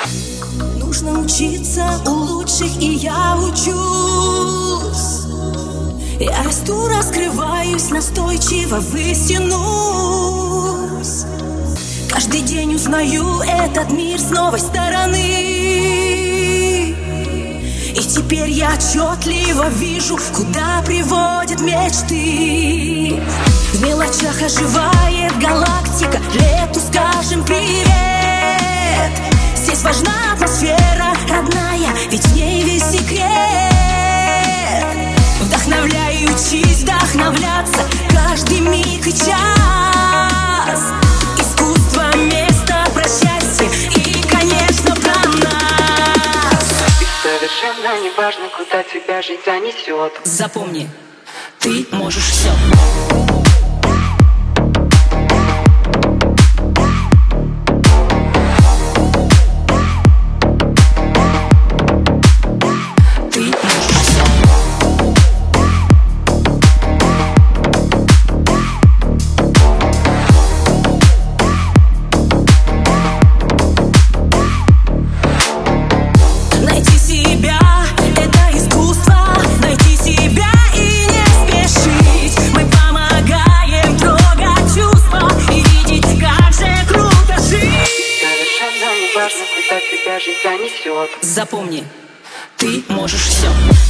Нужно учиться у лучших, и я учусь. Я расту, раскрываюсь, настойчиво вытянусь. Каждый день узнаю этот мир с новой стороны. И теперь я отчетливо вижу, куда приводят мечты. В мелочах оживает галактика, лету скажем привет. Здесь важна атмосфера родная, ведь в ней весь секрет. Вдохновляй и учись вдохновляться каждый миг и час. Искусство, место про счастье и, конечно, про нас. И совершенно не важно, куда тебя жизнь занесет. Запомни, ты можешь все. Важно, куда тебя жизнь занесет. Запомни, ты можешь все.